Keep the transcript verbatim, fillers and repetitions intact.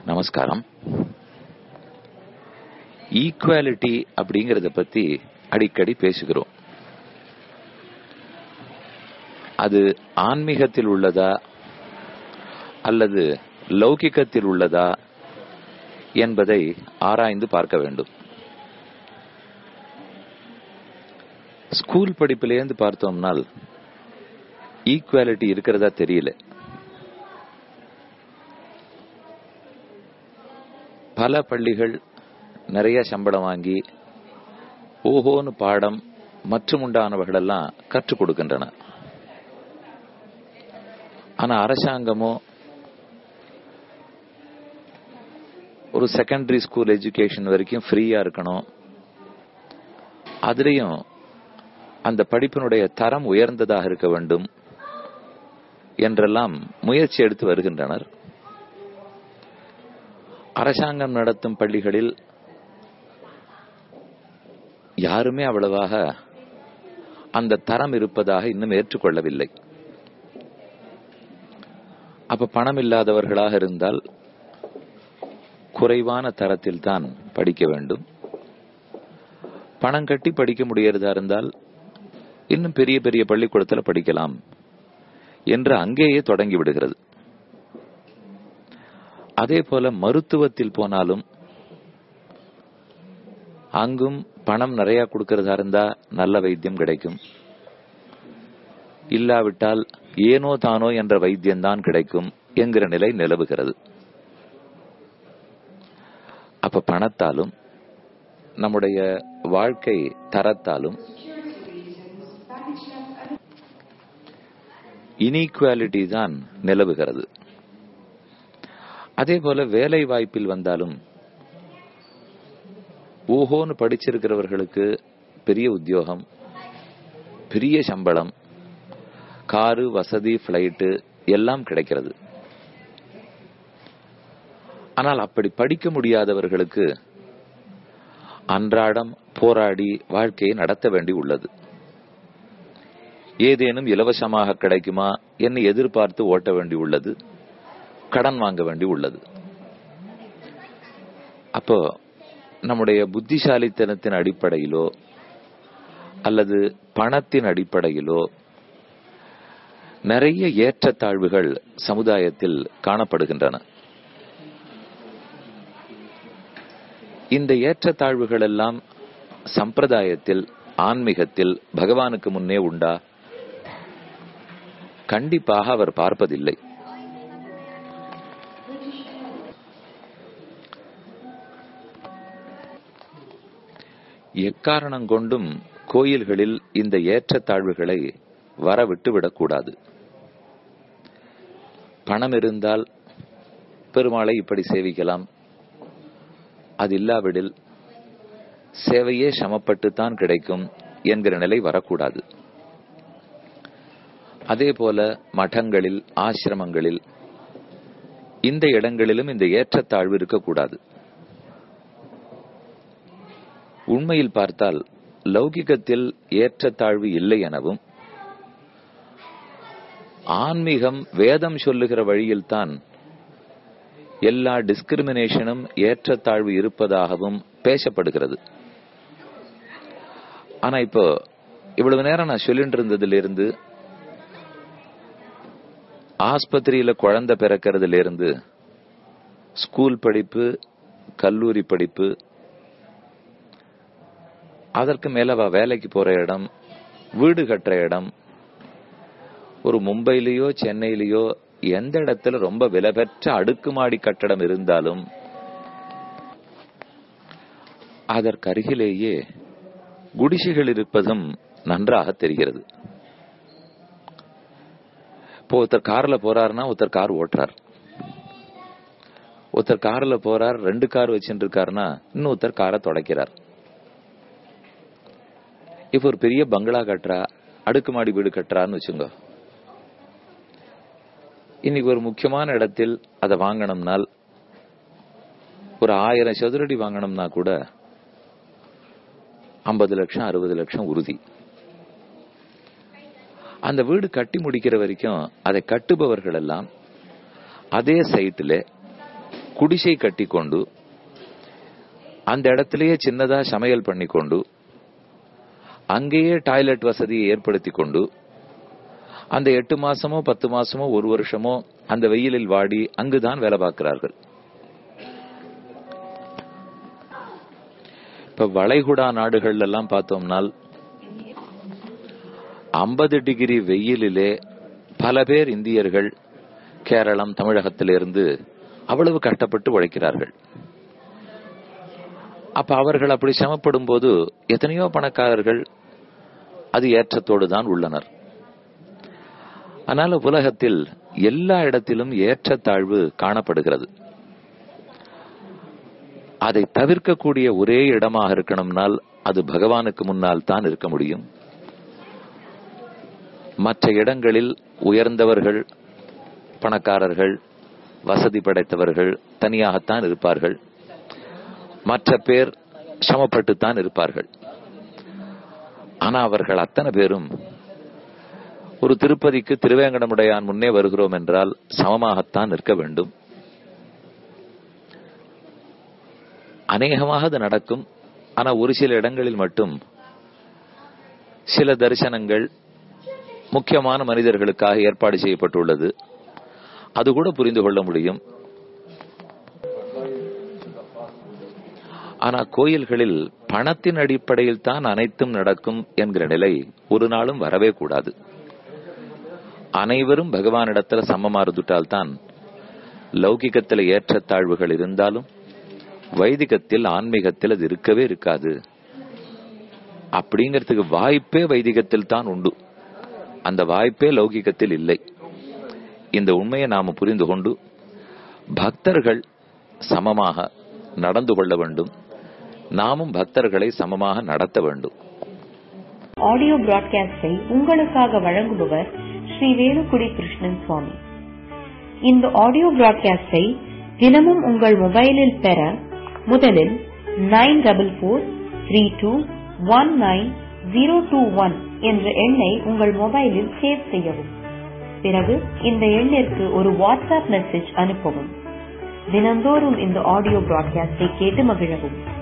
நமஸ்காரம். ஈக்குவாலிட்டி அப்படிங்கறத பத்தி அடிக்கடி பேசுகிறோம். அது ஆன்மீகத்தில் உள்ளதா அல்லது லௌகிகத்தில் உள்ளதா என்பதை ஆராய்ந்து பார்க்க வேண்டும். ஸ்கூல் படிப்பிலேருந்து பார்த்தோம்னால் ஈக்குவாலிட்டி இருக்கிறதா தெரியல. பல பள்ளிகள் நிறைய சம்பளம் வாங்கி ஓஹோன்னு பாடம் மற்றும் உண்டானவர்கள் எல்லாம் கற்றுக் கொடுக்கின்றன. ஆனா அரசாங்கமோ ஒரு செகண்டரி ஸ்கூல் எஜுகேஷன் வரைக்கும் ஃப்ரீயா இருக்கணும், அதுலயும் அந்த படிப்பினுடைய தரம் உயர்ந்ததாக இருக்க வேண்டும் என்றெல்லாம் முயற்சி எடுத்து வருகின்றனர். அரசாங்கம் நடத்தும் பள்ளிகளில் யாருமே அவ்வளவாக அந்த தரம் இருப்பதாக இன்னும் ஏற்றுக்கொள்ளவில்லை. அப்ப பணம் இல்லாதவர்களாக இருந்தால் குறைவான தரத்தில் தான் படிக்க வேண்டும். பணம் கட்டி படிக்க முடியறதா இருந்தால் இன்னும் பெரிய பெரிய பள்ளிக்கூடத்தில் படிக்கலாம் என்று அங்கேயே தொடங்கி விடுகிறது. அதே போல மருத்துவத்தில் போனாலும் அங்கும் பணம் நிறைய கொடுக்கறதா இருந்தா நல்ல வைத்தியம் கிடைக்கும், இல்லாவிட்டால் ஏனோ தானோ என்ற வைத்தியம்தான் கிடைக்கும் என்கிற நிலை நிலவுகிறது. அப்ப பணத்தாலும் நம்முடைய வாழ்க்கை தரத்தாலும் இனீக்குவாலிட்டி தான் நிலவுகிறது. அதே போல வேலை வாய்ப்பில் வந்தாலும் ஓஹோன்னு படிச்சிருக்கிறவர்களுக்கு பெரிய உத்தியோகம், பெரிய சம்பளம், காரு, வசதி, பிளைட்டு எல்லாம் கிடைக்கிறது. ஆனால் அப்படி படிக்க முடியாதவர்களுக்கு அன்றாடம் போராடி வாழ்க்கையை நடத்த வேண்டி உள்ளது. ஏதேனும் இலவசமாக கிடைக்குமா என்று எதிர்பார்த்து ஓட்ட வேண்டி உள்ளது, கடன் வாங்க வேண்டி உள்ளது. அப்போ நம்முடைய புத்திசாலித்தனத்தின் அடிப்படையிலோ அல்லது பணத்தின் அடிப்படையிலோ நிறைய ஏற்றத்தாழ்வுகள் சமுதாயத்தில் காணப்படுகின்றன. இந்த ஏற்றத்தாழ்வுகள் எல்லாம் சம்பிரதாயத்தில், ஆன்மீகத்தில் பகவானுக்கு முன்னே உண்டா? கண்டிப்பாக அவர் பார்ப்பதில்லை. எக்காரணம் கொண்டும் கோயில்களில் இந்த ஏற்றத்தாழ்வுகளை வரவிட்டு விடக்கூடாது. பணம் இருந்தால் பெருமாளை இப்படி சேவிக்கலாம், அது இல்லாவிடில் சேவையே சமப்பட்டுத்தான் கிடைக்கும் என்கிற நிலை வரக்கூடாது. அதே போல மடங்களில், ஆசிரமங்களில், இந்த இடங்களிலும் இந்த ஏற்றத்தாழ்வு இருக்கக்கூடாது. உண்மையில் பார்த்தால் லௌகிகத்தில் ஏற்றத்தாழ்வு இல்லை எனவும், ஆன்மீகம் வேதம் சொல்லுகிற வழியில்தான் எல்லா டிஸ்கிரிமினேஷனும் ஏற்றத்தாழ்வு இருப்பதாகவும் பேசப்படுகிறது. ஆனா இப்போ இவ்வளவு நேரம் நான் சொல்லிட்டு இருந்ததிலிருந்து, ஆஸ்பத்திரியில குழந்தை பிறக்கிறதுல இருந்து, ஸ்கூல் படிப்பு, கல்லூரி படிப்பு, அதற்கு மேல வேலைக்கு போற இடம், வீடு கட்டுற இடம், ஒரு மும்பையிலேயோ சென்னையிலேயோ எந்த இடத்துல ரொம்ப விலை பெற்ற அடுக்குமாடி கட்டடம் இருந்தாலும் அதற்கருகிலேயே குடிசைகள் இருப்பதும் நன்றாக தெரிகிறது. இப்போ ஒருத்தர் கார்ல போறாருன்னா ஒருத்தர் கார் ஓட்டுறார், ஒருத்தர் கார்ல போறார், ரெண்டு கார் வச்சுட்டு இருக்காருன்னா இன்னொருத்தர் காரை தொடக்கிறார். இப்ப ஒரு பெரிய பங்களா கட்டுறா, அடுக்குமாடி வீடு கட்டுறான்னு வச்சுங்க. இன்னைக்கு ஒரு முக்கியமான இடத்தில் அதை வாங்கணும்னால் ஒரு ஆயிரம் சதுரடி வாங்கணும்னா கூட ஐம்பது லட்சம் அறுபது லட்சம் உறுதி. அந்த வீடு கட்டி முடிக்கிற வரைக்கும் அதை கட்டுபவர்கள் எல்லாம் அதே சைட்டில் குடிசை கட்டி கொண்டு அந்த இடத்திலேயே சின்னதா சமையல் பண்ணி கொண்டு அங்கேயே டாய்லெட் வசதியை ஏற்படுத்தி கொண்டு அந்த எட்டு மாசமோ பத்து மாசமோ ஒரு வருஷமோ அந்த வெயிலில் வாடி அங்குதான் வேலை பார்க்கிறார்கள். இப்ப வளைகுடா நாடுகள் எல்லாம் பார்த்தோம்னால் ஐம்பது டிகிரி வெயிலிலே பல பேர் இந்தியர்கள் கேரளம் தமிழகத்திலிருந்து அவ்வளவு கஷ்டப்பட்டு உழைக்கிறார்கள். அப்ப அவர்கள் அப்படி சிரமப்படும் போது எத்தனையோ பணக்காரர்கள் அது ஏற்றத்தோடு தான் உள்ளனர். அதனால உலகத்தில் எல்லா இடத்திலும் ஏற்றத்தாழ்வு காணப்படுகிறது. அதை தவிர்க்கக்கூடிய ஒரே இடமாக இருக்கணும்னால் அது பகவானுக்கு முன்னால் தான் இருக்க முடியும். மற்ற இடங்களில் உயர்ந்தவர்கள், பணக்காரர்கள், வசதி படைத்தவர்கள் தனியாகத்தான் இருப்பார்கள். மற்ற பேர் சமப்பட்டுத்தான் இருப்பார்கள். ஆனா அவர்கள் அத்தனை பேரும் ஒரு திருப்பதிக்கு திருவேங்கடமுடையான் முன்னே வருகிறோம் என்றால் சமமாகத்தான் நிற்க வேண்டும். அநேகமாக அது நடக்கும். ஆனா ஒரு சில இடங்களில் மட்டும் சில தரிசனங்கள் முக்கியமான மனிதர்களுக்காக ஏற்பாடு செய்யப்பட்டுள்ளது. அது கூட புரிந்து கொள்ள முடியும். ஆனா கோயில்களில் பணத்தின் அடிப்படையில் தான் அனைத்தும் நடக்கும் என்கிற நிலை ஒரு நாளும் வரவே கூடாது. அனைவரும் பகவானிடத்துல சமமா இருந்துட்டால் தான் லௌகிகத்தில் ஏற்றத்தாழ்வுகள் இருந்தாலும் வைதிகத்தில் ஆன்மீகத்தில் அது இருக்கவே இருக்காது. அப்படிங்கிறதுக்கு வாய்ப்பே வைதிகத்தில் தான் உண்டு. அந்த வாய்ப்பே லௌகிகத்தில் இல்லை. இந்த உண்மையை நாம புரிந்து கொண்டு பக்தர்கள் சமமாக நடந்து கொள்ள வேண்டும். நாமும் பக்தர்களை சமமாக நடத்த வேண்டும். ஆடியோ பிராட்காஸ்டை உங்களுக்காக வழங்குபவர் ஸ்ரீ வேலுக்குடி கிருஷ்ணன் சுவாமி. இந்த ஆடியோ பிராட்காஸ்டை தினமும் உங்கள் மொபைலில் பெற முதலில் nine double four three two one nine zero two one என்ற எண்ணை உங்கள் மொபைலில் சேவ் செய்யவும். பிறகு இந்த எண்ணிற்கு ஒரு வாட்ஸ்அப் மெசேஜ் அனுப்பவும். தினந்தோறும் இந்த ஆடியோ பிராட்காஸ்டை கேட்டு மகிழவும்.